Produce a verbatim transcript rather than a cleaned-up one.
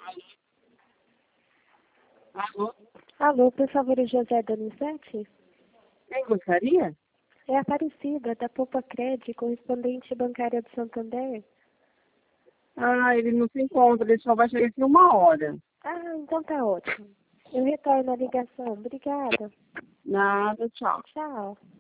Alô? Alô, por favor, o José Donizete? Quem gostaria? É Aparecida, da Poupa Cred, correspondente bancária do Santander. Ah, ele não se encontra, ele só vai chegar aqui uma hora. Ah, então tá ótimo. Eu retorno a ligação. Obrigada. Nada, tchau. Tchau.